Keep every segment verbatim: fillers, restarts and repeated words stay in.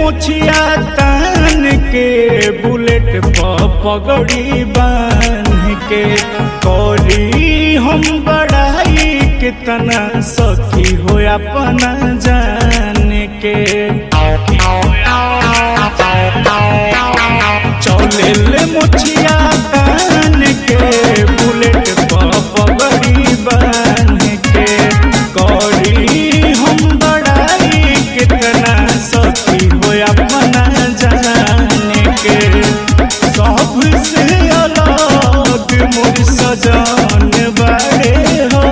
मुछिया तान के बुलेट पर पगड़ी बांध के करी हम बड़ाई कितना सखी हो अपना जान के चले मुछिया तान के बुलेट पर पगड़ी बांध के करी हम बड़ाई कितना सखी हो अपना जान के सबसे अलग मोर सजन बाड़े हो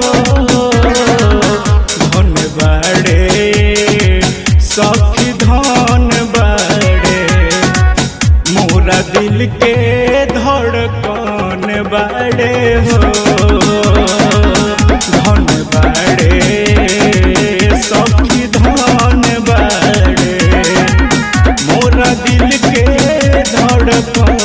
धन बाड़े सखी धन बाड़े मोरा दिल के धड़कन बाड़े हो धन बाड़े सखी धन बाड़े मोरा दिल के धड़कन